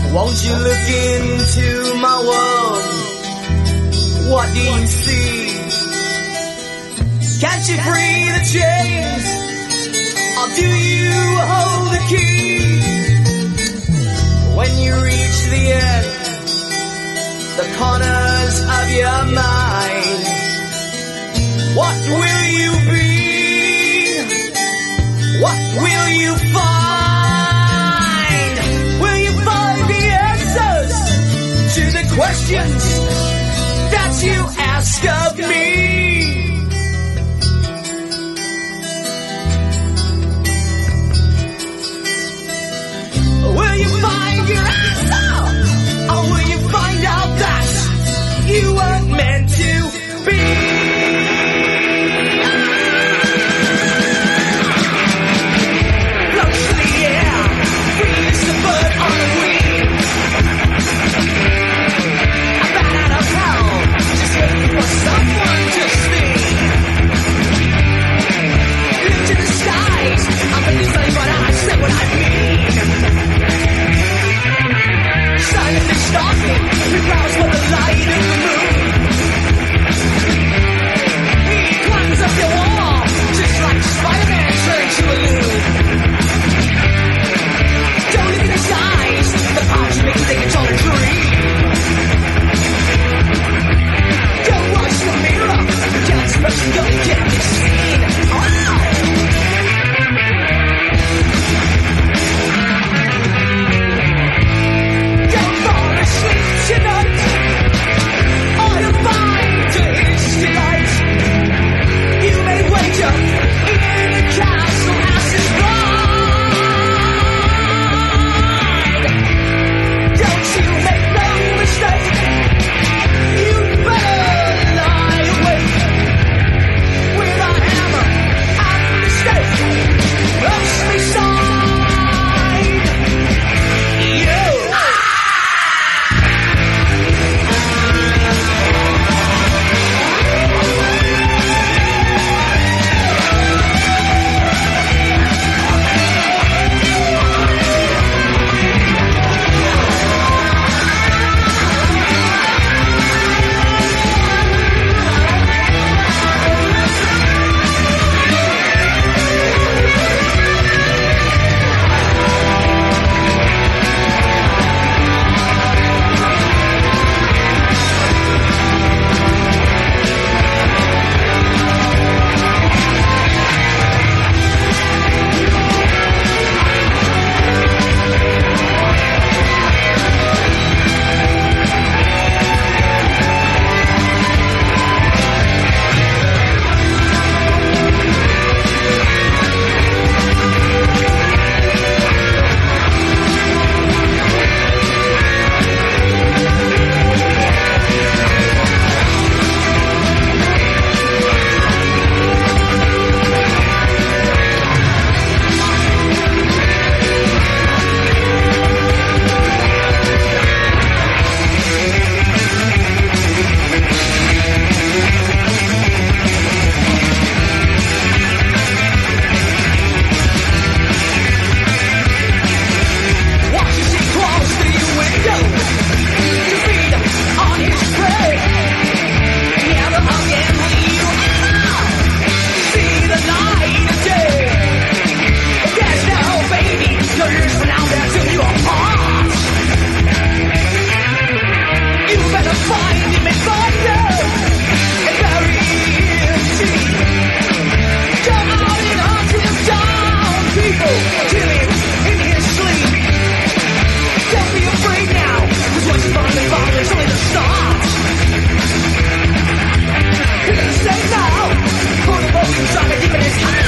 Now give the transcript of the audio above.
Won't you look into my world? What do you see? Can't you free the chains? Or do you hold the key? When you reach the end, the corners of your mind, what will you be? What will you find? Will you find the answers to the questions that you ask of me? Will you find your answer? Or will you find out that you weren't meant to be? Float through the air, free as the bird on the wing. I'm bad out of hell, just waiting for someone to sing. Look to the skies, I'm really funny but I say what I mean. Silently stalking, we browse for the light of the moon. He climbs up your wall, just like Spider-Man turned to a loon. Don't look in his eyes, the powers make you think it's all a dream. Don't watch the mirror, you can't express your can't be seen. Oh! Tonight, all you find is delight. You may wake up in the castle as his bride. Don't you make no mistake, you better lie awake with a hammer and the stake rush beside you. Say now, for the bones, I'm a deep in his heart.